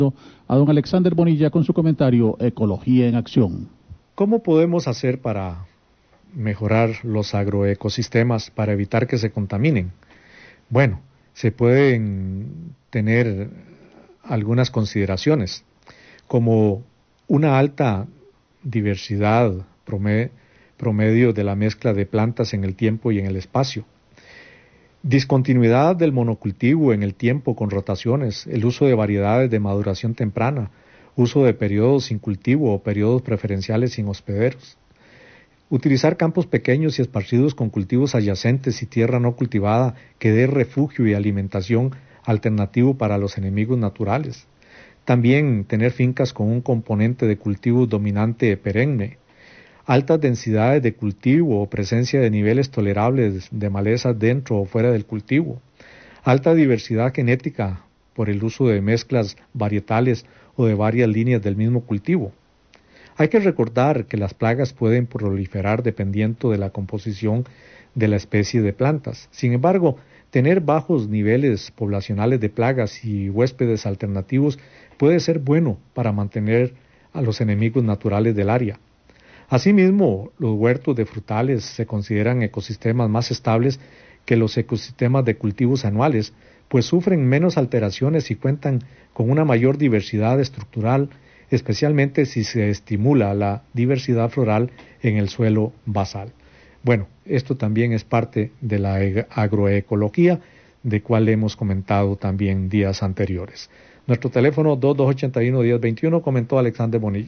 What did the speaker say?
A don Alexander Bonilla con su comentario Ecología en Acción. ¿Cómo podemos hacer para mejorar los agroecosistemas para evitar que se contaminen? Bueno, se pueden tener algunas consideraciones, como una alta diversidad promedio de la mezcla de plantas en el tiempo y en el espacio. Discontinuidad del monocultivo en el tiempo con rotaciones, el uso de variedades de maduración temprana, uso de periodos sin cultivo o periodos preferenciales sin hospederos. Utilizar campos pequeños y esparcidos con cultivos adyacentes y tierra no cultivada que dé refugio y alimentación alternativo para los enemigos naturales. También tener fincas con un componente de cultivo dominante perenne. Altas densidades de cultivo o presencia de niveles tolerables de malezas dentro o fuera del cultivo. Alta diversidad genética por el uso de mezclas varietales o de varias líneas del mismo cultivo. Hay que recordar que las plagas pueden proliferar dependiendo de la composición de la especie de plantas. Sin embargo, tener bajos niveles poblacionales de plagas y huéspedes alternativos puede ser bueno para mantener a los enemigos naturales del área. Asimismo, los huertos de frutales se consideran ecosistemas más estables que los ecosistemas de cultivos anuales, pues sufren menos alteraciones y cuentan con una mayor diversidad estructural, especialmente si se estimula la diversidad floral en el suelo basal. Bueno, esto también es parte de la agroecología, de cual hemos comentado también días anteriores. Nuestro teléfono 2281-1021, comentó Alexander Bonilla.